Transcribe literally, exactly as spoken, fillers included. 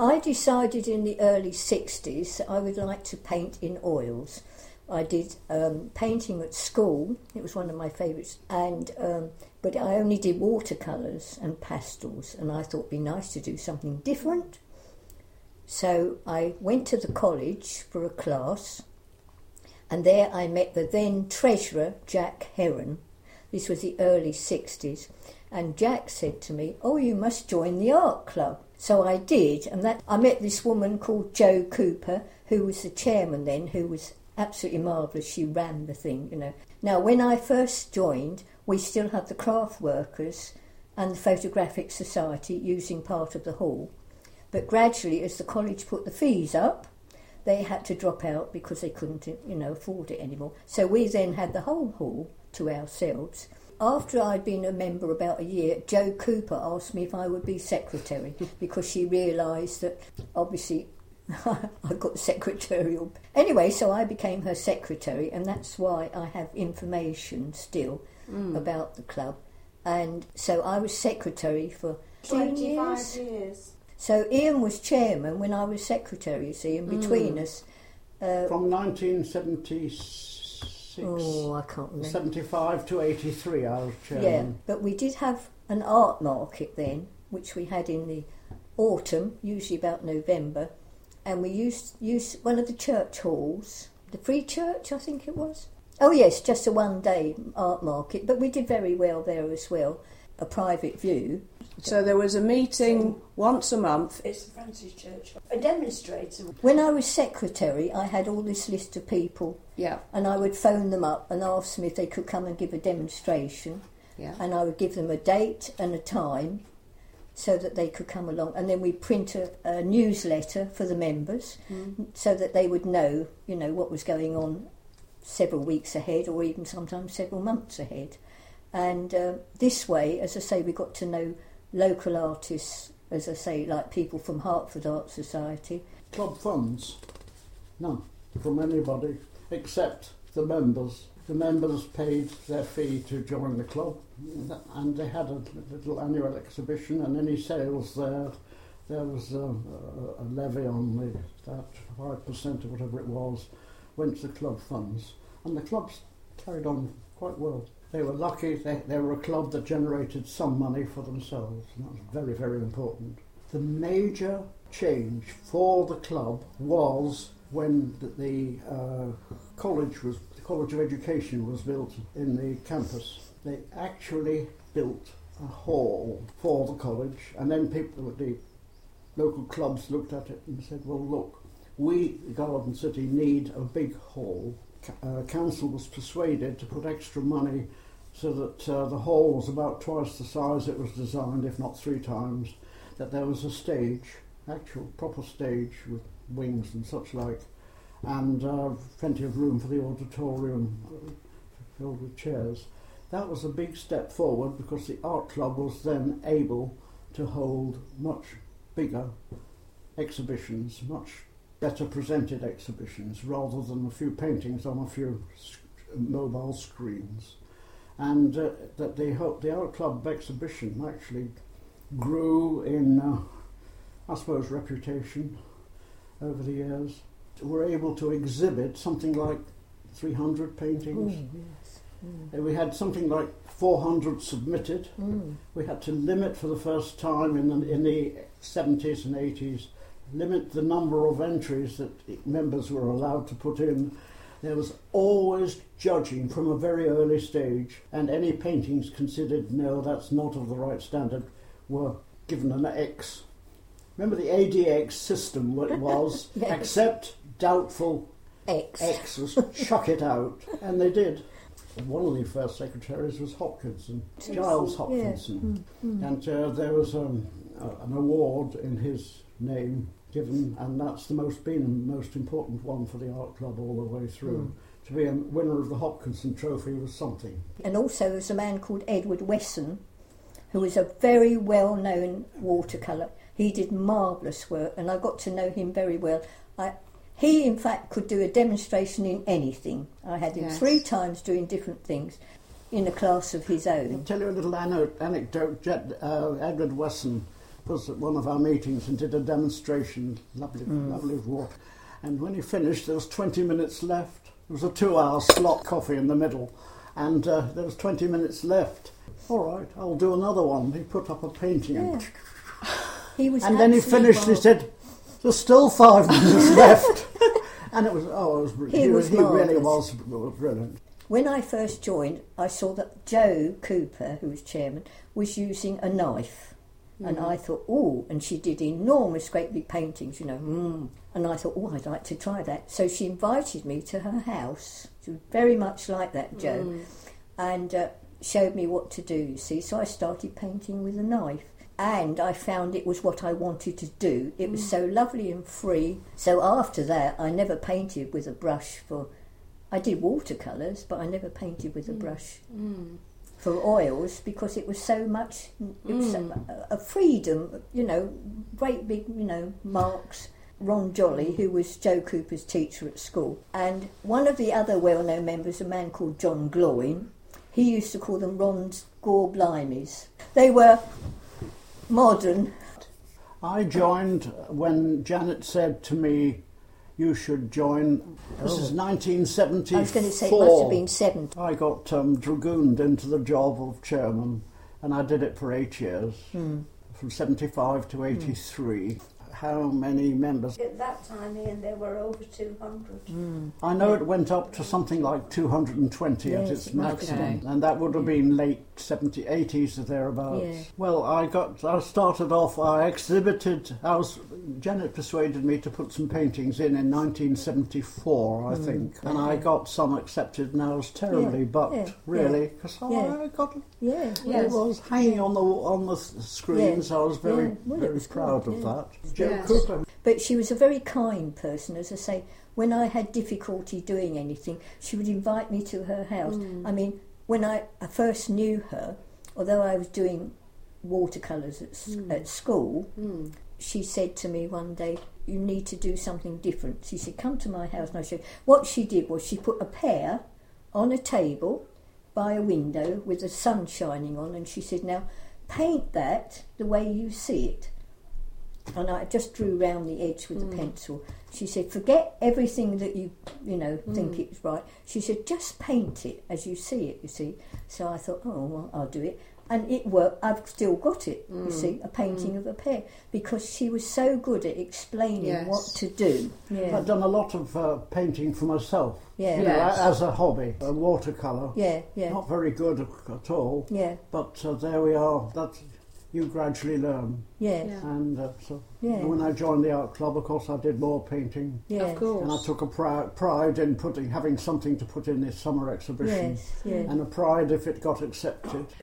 I decided in the early sixties that I would like to paint in oils. I did um, painting at school. It was one of my favourites. And um, but I only did watercolours and pastels, and I thought it'd be nice to do something different. So I went to the college for a class, and there I met the then treasurer, Jack Heron. This was the early sixties. And Jack said to me, "Oh, you must join the art club." So I did, and that I met this woman called Jo Cooper, who was the chairman then, who was absolutely marvellous. She ran the thing, you know. Now, when I first joined, we still had the craft workers and the Photographic Society using part of the hall. But gradually, as the college put the fees up, they had to drop out because they couldn't, you know, afford it anymore. So we then had the whole hall to ourselves. After I'd been a member about a year, Jo Cooper asked me if I would be secretary because she realised that obviously I got secretarial. Anyway, so I became her secretary, and that's why I have information still mm. about the club. And so I was secretary for twenty-five years. years. So Ian was chairman when I was secretary, you see, and between mm. us... Uh, From nineteen seventy-six... Oh, I can't remember. seventy-five to eighty-three, I was chairman. Yeah, but we did have an art market then, which we had in the autumn, usually about November, and we used used one of the church halls, the Free Church, I think it was. Oh yes, just a one-day art market, but we did very well there as well. A private view. So there was a meeting so, once a month. It's the Francis Church. A demonstrator. When I was secretary, I had all this list of people. Yeah. And I would phone them up and ask them if they could come and give a demonstration. Yeah. And I would give them a date and a time so that they could come along. And then we'd print a, a newsletter for the members mm. so that they would know, you know, what was going on several weeks ahead or even sometimes several months ahead. And uh, this way, as I say, we got to know local artists, as I say, like people from Hertford Art Society. Club funds? None from anybody except the members. The members paid their fee to join the club, and they had a little annual exhibition, and any sales there, there was a, a, a levy on the, that five percent or whatever it was, went to the club funds. And the clubs carried on quite well. They were lucky, they, they were a club that generated some money for themselves, and that was very, very important. The major change for the club was when the, the uh, college was, the College of Education was built in the campus. They actually built a hall for the college, and then people at the local clubs looked at it and said, well, look, we, Garden City, need a big hall. Uh, council was persuaded to put extra money so that uh, the hall was about twice the size it was designed, if not three times, that there was a stage, actual proper stage with wings and such like, and uh, plenty of room for the auditorium filled with chairs. That was a big step forward because the art club was then able to hold much bigger exhibitions, much better presented exhibitions, rather than a few paintings on a few sc- mobile screens. And uh, that the, the art club exhibition actually grew in, uh, I suppose, reputation over the years. We're able to exhibit something like three hundred paintings. Mm, yes. Mm. Uh, we had something like four hundred submitted. Mm. We had to limit for the first time in the, in the seventies and eighties, limit the number of entries that members were allowed to put in. There was always judging from a very early stage, and any paintings considered, no, that's not of the right standard, were given an X. Remember the A D X system, what it was? Yes. Accept, doubtful, X. X was chuck it out, and they did. One of the first secretaries was Hopkinson, Giles Hopkinson, yeah. mm, mm. and uh, there was um, uh, an award in his name given, and that's the most been the most important one for the art club all the way through. Mm. To be a winner of the Hopkinson Trophy was something. And also there's a man called Edward Wesson, who was a very well-known watercolour. He did marvellous work, and I got to know him very well. I, he, in fact, could do a demonstration in anything. I had him yes. three times doing different things in a class of his own. I'll tell you a little anecdote. Uh, Edward Wesson was at one of our meetings and did a demonstration, lovely, mm. lovely water. And when he finished, there was twenty minutes left. There was a two-hour slot coffee in the middle, and uh, there was twenty minutes left. All right, I'll do another one. He put up a painting, Yeah. and, He was and then he absolutely finished. He said, "There's still five minutes left," and it was oh, it was, He he, was he really marvellous. was brilliant. When I first joined, I saw that Joe Cooper, who was chairman, was using a knife. Mm. And I thought, oh, and she did enormous, great big paintings, you know. Mm. And I thought, oh, I'd like to try that. So she invited me to her house. She was very much like that, Joe. Mm. And uh, showed me what to do, you see. So I started painting with a knife. And I found it was what I wanted to do. It was mm. so lovely and free. So after that, I never painted with a brush for... I did watercolours, but I never painted with a brush mm. for oils because it was so much, it was mm. a, a freedom, you know, great big, you know, marks. Ron Jolly, who was Joe Cooper's teacher at school, and one of the other well-known members, a man called John Gloyne, he used to call them Ron's Gore Blimies. They were modern. I joined when Janet said to me, you should join. This oh. is nineteen seventy-four. I was going to say it must have been seventy. I got um, dragooned into the job of chairman, and I did it for eight years, mm. from seventy-five to eighty-three. Mm. How many members? At that time, Ian, there were over two hundred. Mm. I know yeah. it went up to something like two hundred twenty yes, at its maximum, okay. and that would have been late seventies, eighties or thereabouts. Yeah. Well, I got. I started off. I exhibited. I was. Janet persuaded me to put some paintings in in nineteen seventy-four, I mm. think, and I got some accepted. And I was terribly yeah. bucked, yeah. really, because yeah. I got. Yeah, yeah. It was hanging on the on the screens. Yeah. I was very yeah. well, very was proud good, of yeah. that. Joe yes. Cooper. But she was a very kind person, as I say. When I had difficulty doing anything, she would invite me to her house. Mm. I mean, when I, I first knew her, although I was doing watercolours at, mm. at school, mm. she said to me one day, you need to do something different. She said, come to my house and I'll show you. What she did was she put a pear on a table by a window with the sun shining on, and she said, now paint that the way you see it. And I just drew round the edge with mm. a pencil. She said, forget everything that you, you know, mm. think it's right. She said, just paint it as you see it, you see. So I thought, oh, well, I'll do it. And it worked. I've still got it, mm. you see, a painting mm. of a pear, because she was so good at explaining yes. what to do. Yeah. I've done a lot of uh, painting for myself, yeah. you yes. know, as a hobby, a watercolour. Yeah, yeah. Not very good at all, yeah. but uh, there we are. That's, you gradually learn. Yeah. yeah. And uh, so yeah. when I joined the art club, of course, I did more painting. Yeah. Of course. And I took a pride, pride in putting having something to put in this summer exhibition. Yes, yeah. And a pride if it got accepted.